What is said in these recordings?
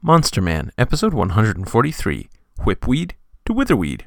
Monster Man, Episode 143, Whipweed to Witherweed.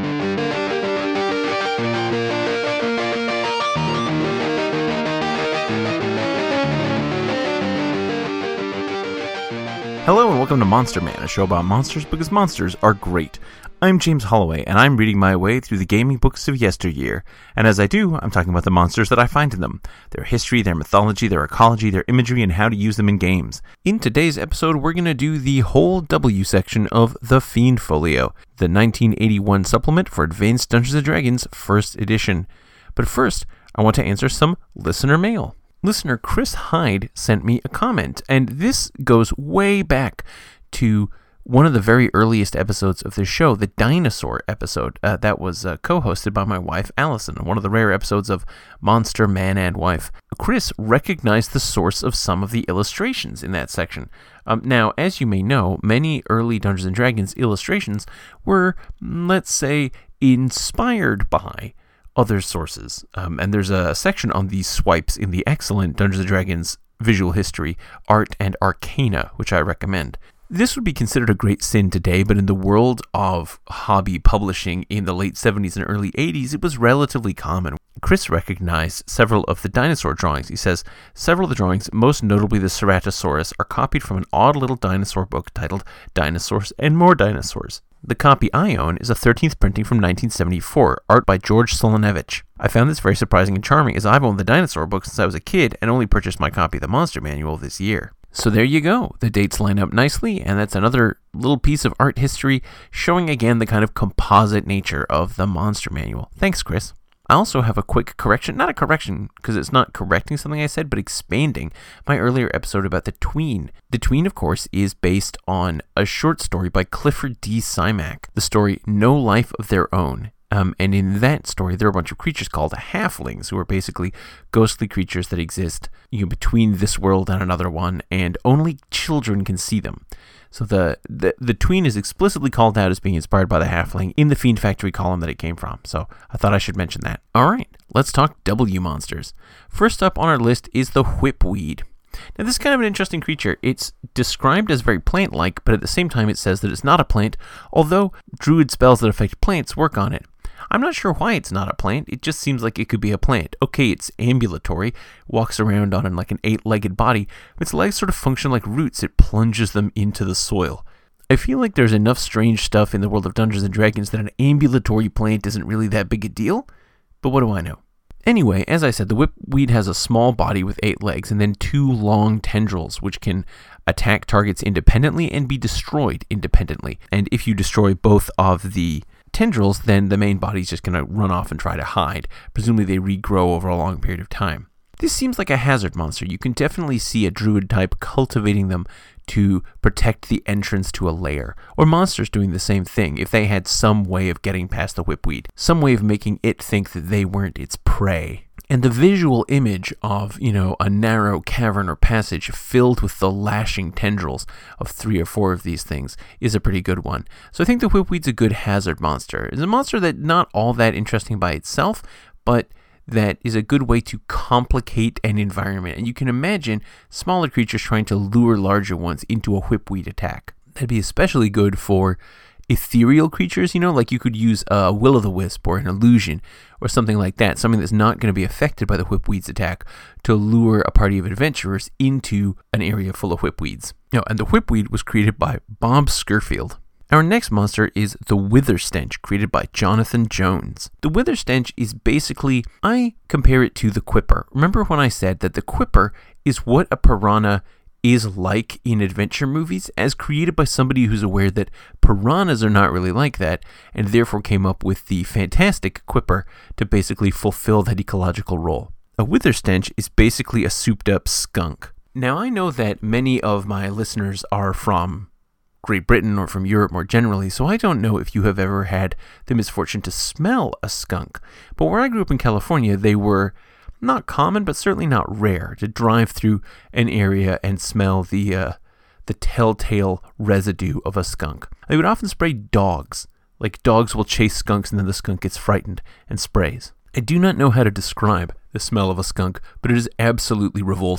Hello and welcome to Monster Man, a show about monsters because monsters are great. I'm James Holloway, and I'm reading my way through the gaming books of yesteryear. And as I do, I'm talking about the monsters that I find in them, their history, their mythology, their ecology, their imagery, and how to use them in games. In today's episode, we're going to do the whole W section of The Fiend Folio, the 1981 supplement for Advanced Dungeons & Dragons 1st edition. But first, I want to answer some listener mail. Listener Chris Hyde sent me a comment, and this goes way back to one of the very earliest episodes of this show, the dinosaur episode, that was co-hosted by my wife, Allison, one of the rare episodes of Monster Man and Wife. Chris recognized the source of some of the illustrations in that section. Now, as you may know, many early Dungeons & Dragons illustrations were, let's say, inspired by other sources. And there's a section on these swipes in the excellent Dungeons & Dragons visual history, Art and Arcana, which I recommend. This would be considered a great sin today, but in the world of hobby publishing in the late 70s and early 80s, it was relatively common. Chris recognized several of the dinosaur drawings. He says, several of the drawings, most notably the Ceratosaurus, are copied from an odd little dinosaur book titled Dinosaurs and More Dinosaurs. The copy I own is a 13th printing from 1974, art by George Solonevich. I found this very surprising and charming, as I've owned the dinosaur book since I was a kid and only purchased my copy of the Monster Manual this year. So there you go. The dates line up nicely, and that's another little piece of art history showing again the kind of composite nature of the Monster Manual. Thanks, Chris. I also have a quick correction, not a correction because it's not correcting something I said, but expanding my earlier episode about the Tween. The Tween, of course, is based on a short story by Clifford D. Simak, the story No Life of Their Own. And in that story, there are a bunch of creatures called halflings, who are basically ghostly creatures that exist between this world and another one, and only children can see them. So the Tween is explicitly called out as being inspired by the halfling in the Fiend Factory column that it came from. So I thought I should mention that. All right, let's talk W monsters. First up on our list is the Whipweed. Now, this is kind of an interesting creature. It's described as very plant-like, but at the same time it says that it's not a plant, although druid spells that affect plants work on it. I'm not sure why it's not a plant. It just seems like it could be a plant. Okay, it's ambulatory, walks around on like an 8-legged body, but its legs sort of function like roots. It plunges them into the soil. I feel like there's enough strange stuff in the world of Dungeons & Dragons that an ambulatory plant isn't really that big a deal, but what do I know? Anyway, as I said, the Whipweed has a small body with 8 legs and then 2 long tendrils, which can attack targets independently and be destroyed independently. And if you destroy both of the tendrils, then the main body is just going to run off and try to hide. Presumably they regrow over a long period of time. This seems like a hazard monster. You can definitely see a druid type cultivating them to protect the entrance to a lair, or monsters doing the same thing if they had some way of getting past the Whipweed, some way of making it think that they weren't its prey. And the visual image of, a narrow cavern or passage filled with the lashing tendrils of 3 or 4 of these things is a pretty good one. So I think the Whipweed's a good hazard monster. It's a monster that's not all that interesting by itself, but that is a good way to complicate an environment. And you can imagine smaller creatures trying to lure larger ones into a Whipweed attack. That'd be especially good for ethereal creatures, like you could use a will-o'-the-wisp or an illusion or something like that, something that's not going to be affected by the Whipweed's attack, to lure a party of adventurers into an area full of Whipweeds. And the Whipweed was created by Bob Scurfield. Our next monster is the Witherstench, created by Jonathan Jones. The Witherstench is basically, I compare it to the Quipper. Remember when I said that the Quipper is what a piranha is like in adventure movies, as created by somebody who's aware that piranhas are not really like that, and therefore came up with the fantastic Quipper to basically fulfill that ecological role. A Witherstench is basically a souped-up skunk. Now, I know that many of my listeners are from Great Britain or from Europe more generally, so I don't know if you have ever had the misfortune to smell a skunk. But where I grew up in California, they were not common, but certainly not rare, to drive through an area and smell the telltale residue of a skunk. They would often spray dogs. Like dogs will chase skunks and then the skunk gets frightened and sprays. I do not know how to describe the smell of a skunk, but it is absolutely revolting.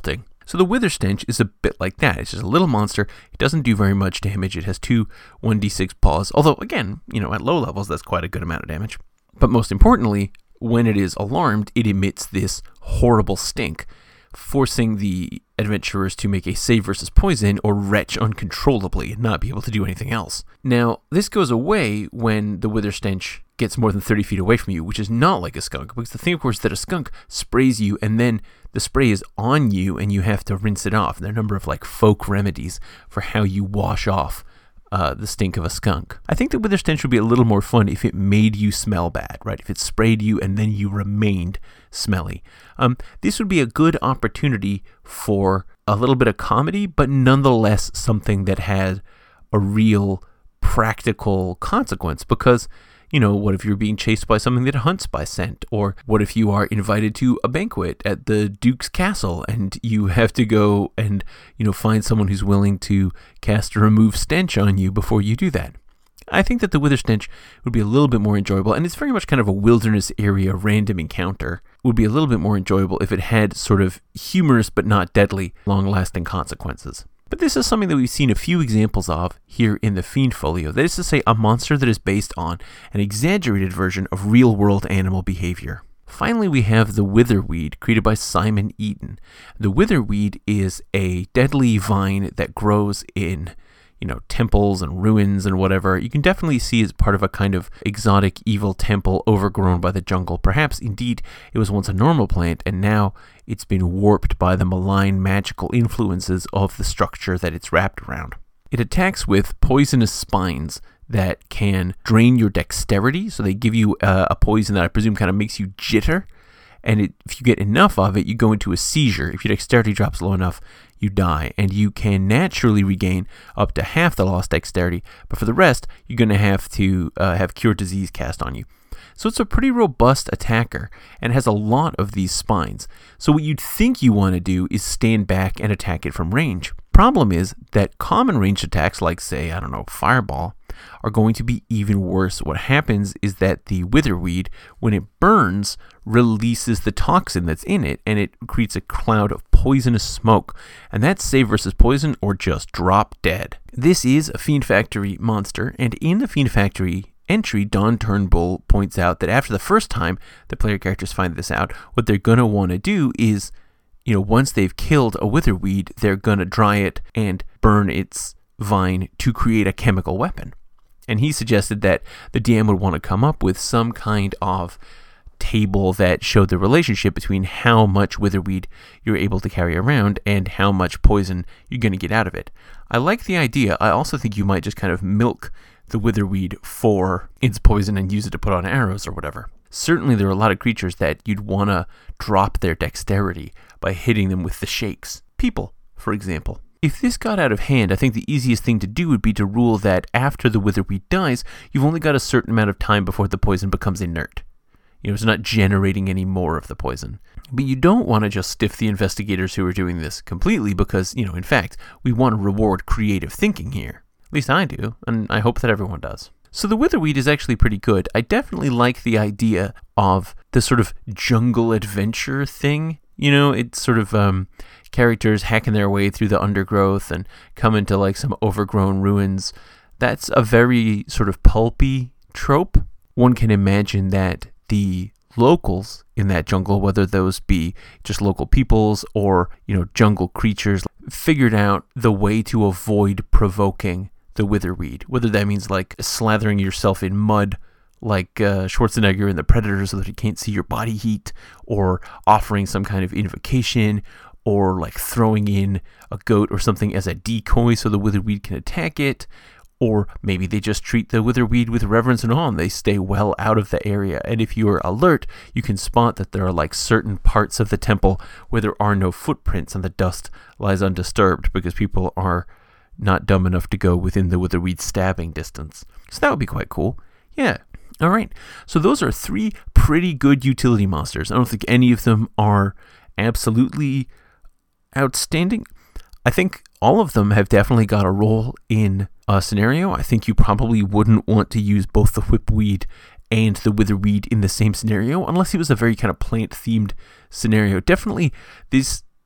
So the Wither Stench is a bit like that. It's just a little monster. It doesn't do very much damage. It has 2 1d6 paws. Although, again, at low levels, that's quite a good amount of damage. But most importantly, when it is alarmed, it emits this horrible stink, forcing the adventurers to make a save versus poison or retch uncontrollably and not be able to do anything else. Now, this goes away when the Wither Stench gets more than 30 feet away from you, which is not like a skunk, because the thing, of course, is that a skunk sprays you and then the spray is on you and you have to rinse it off. And there are a number of folk remedies for how you wash off the stink of a skunk. I think the Wither Stench would be a little more fun if it made you smell bad, right? If it sprayed you and then you remained smelly. This would be a good opportunity for a little bit of comedy, but nonetheless something that had a real practical consequence, because what if you're being chased by something that hunts by scent? Or what if you are invited to a banquet at the Duke's castle and you have to go and, find someone who's willing to cast a remove stench on you before you do that? I think that the Wither Stench would be a little bit more enjoyable, and it's very much kind of a wilderness area random encounter. It would be a little bit more enjoyable if it had sort of humorous but not deadly long-lasting consequences. But this is something that we've seen a few examples of here in the Fiend Folio. That is to say, a monster that is based on an exaggerated version of real-world animal behavior. Finally, we have the Witherweed, created by Simon Eaton. The Witherweed is a deadly vine that grows in temples and ruins and whatever. You can definitely see as part of a kind of exotic evil temple overgrown by the jungle. Perhaps indeed it was once a normal plant and now it's been warped by the malign magical influences of the structure that it's wrapped around. It attacks with poisonous spines that can drain your dexterity, so they give you a poison that I presume kind of makes you jitter, and if you get enough of it, you go into a seizure. If your dexterity drops low enough, you die, and you can naturally regain up to half the lost dexterity, but for the rest, you're going to have to have Cure Disease cast on you. So it's a pretty robust attacker, and has a lot of these spines. So what you'd think you want to do is stand back and attack it from range. Problem is that common ranged attacks like, say, Fireball, are going to be even worse. What happens is that the Witherweed, when it burns, releases the toxin that's in it, and it creates a cloud of poisonous smoke. And that's save versus poison or just drop dead. This is a Fiend Factory monster, and in the Fiend Factory entry, Don Turnbull points out that after the first time the player characters find this out, what they're going to want to do is, once they've killed a Witherweed, they're going to dry it and burn its vine to create a chemical weapon. And he suggested that the DM would want to come up with some kind of table that showed the relationship between how much Witherweed you're able to carry around and how much poison you're going to get out of it. I like the idea. I also think you might just kind of milk the Witherweed for its poison and use it to put on arrows or whatever. Certainly there are a lot of creatures that you'd want to drop their dexterity by hitting them with the shakes. People, for example. If this got out of hand, I think the easiest thing to do would be to rule that after the Witherweed dies, you've only got a certain amount of time before the poison becomes inert. It's not generating any more of the poison. But you don't want to just stiff the investigators who are doing this completely because, in fact, we want to reward creative thinking here. At least I do, and I hope that everyone does. So the Witherweed is actually pretty good. I definitely like the idea of the sort of jungle adventure thing. It's sort of characters hacking their way through the undergrowth and come into some overgrown ruins. That's a very sort of pulpy trope. One can imagine that the locals in that jungle, whether those be just local peoples or, jungle creatures, figured out the way to avoid provoking the Witherweed. Whether that means slathering yourself in mud like Schwarzenegger in The Predator so that he can't see your body heat, or offering some kind of invocation, or throwing in a goat or something as a decoy so the Witherweed can attack it, or maybe they just treat the Witherweed with reverence and awe and they stay well out of the area. And if you are alert, you can spot that there are certain parts of the temple where there are no footprints and the dust lies undisturbed because people are not dumb enough to go within the Witherweed stabbing distance. So that would be quite cool. Yeah. All right. So those are 3 pretty good utility monsters. I don't think any of them are absolutely outstanding. I think all of them have definitely got a role in a scenario. I think you probably wouldn't want to use both the Whipweed and the Witherweed in the same scenario unless it was a very kind of plant-themed scenario. Definitely, this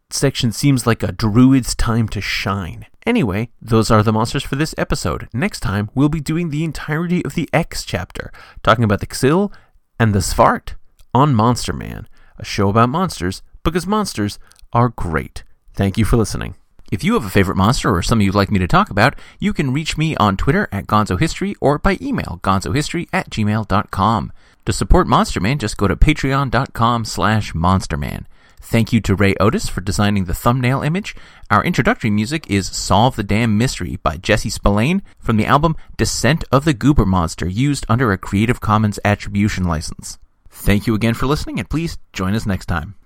section seems like a druid's time to shine. Anyway, those are the monsters for this episode. Next time, we'll be doing the entirety of the X chapter, talking about the Xill and the Svart on Monster Man, a show about monsters because monsters are great. Thank you for listening. If you have a favorite monster or something you'd like me to talk about, you can reach me on Twitter at GonzoHistory or by email, gonzohistory@gmail.com. To support Monster Man, just go to patreon.com/monsterman. Thank you to Ray Otis for designing the thumbnail image. Our introductory music is Solve the Damn Mystery by Jesse Spillane from the album Descent of the Goober Monster, used under a Creative Commons Attribution license. Thank you again for listening, and please join us next time.